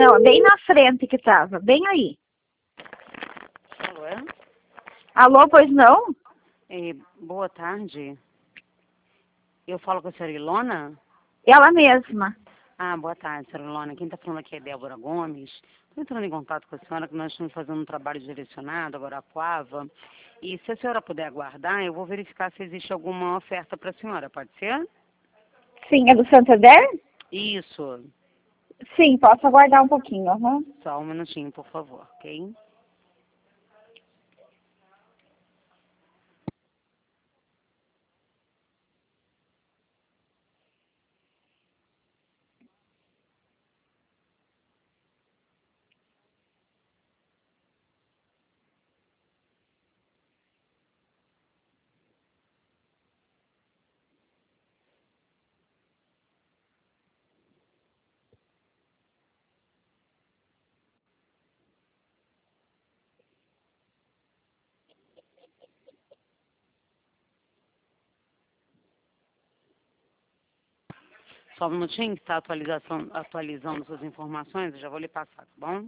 Não, bem na frente que tava, bem aí. Alô, é? Alô, pois não? Boa tarde. Eu falo com a senhora Ilona? Ela mesma. Ah, boa tarde, senhora Ilona. Quem está falando aqui é Débora Gomes. Estou entrando em contato com a senhora, que nós estamos fazendo um trabalho direcionado, agora a Coava. E se a senhora puder aguardar, eu vou verificar se existe alguma oferta para a senhora, pode ser? Sim, é do Santander? Isso. Sim, posso aguardar um pouquinho, aham. Só um minutinho, por favor, ok? Só um minutinho que está atualizando suas informações, eu já vou lhe passar, tá bom?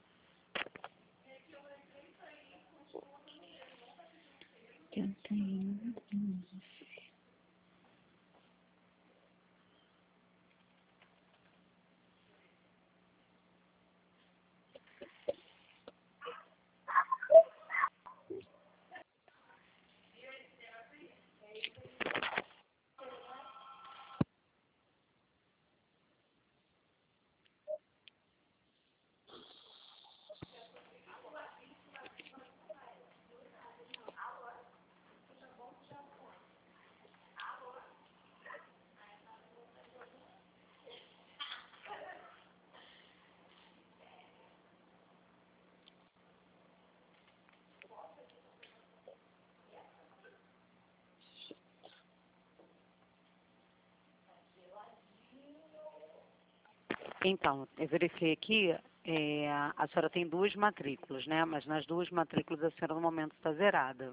Então, eu verifiquei aqui, a senhora tem 2 matrículas, né? Mas nas 2 matrículas a senhora no momento está zerada.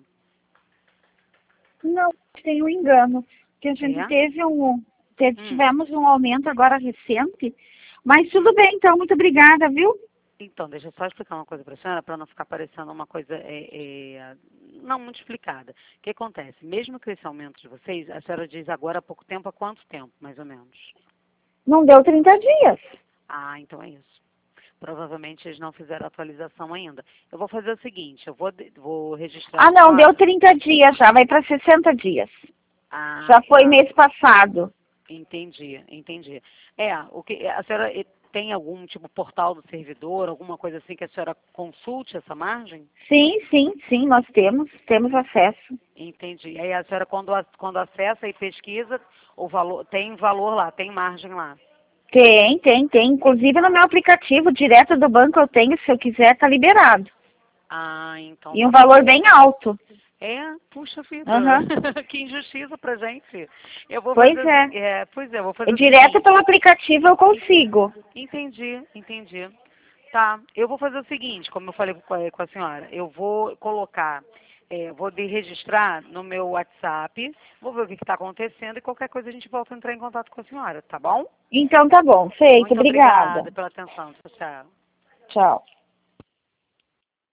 Não, tem um engano. Que a gente É? tivemos um aumento agora recente. Mas tudo bem, então, muito obrigada, viu? Então, deixa eu só explicar uma coisa para a senhora, para não ficar parecendo uma coisa não muito explicada. O que acontece? Mesmo com esse aumento de vocês, a senhora diz agora há pouco tempo, há quanto tempo, mais ou menos? Não deu 30 dias. Ah, então é isso. Provavelmente eles não fizeram a atualização ainda. Eu vou fazer o seguinte, vou registrar Ah, a não, deu senhora. 30 dias já, vai para 60 dias. Ah, Já foi tá. mês passado. Entendi, entendi. O que a senhora tem algum tipo portal do servidor, alguma coisa assim que a senhora consulte essa margem? Sim, sim, sim, nós temos acesso. Entendi. Aí a senhora quando acessa e pesquisa, o valor tem valor lá, tem margem lá. Tem. Inclusive no meu aplicativo, direto do banco eu tenho, se eu quiser, tá liberado. Ah, então E um tá bom. valor bem alto. Puxa vida, Aham. que injustiça pra gente. Eu vou Pois fazer, é. pois é, eu vou fazer o Direto seguinte. pelo aplicativo eu consigo. Entendi. Tá, eu vou fazer o seguinte, como eu falei com a senhora, eu vou colocar, vou registrar no meu WhatsApp, vou ver o que está acontecendo e qualquer coisa a gente volta a entrar em contato com a senhora, tá bom? Então tá bom, feito. Muito Obrigada. obrigada pela atenção, tchau, tchau. Tchau.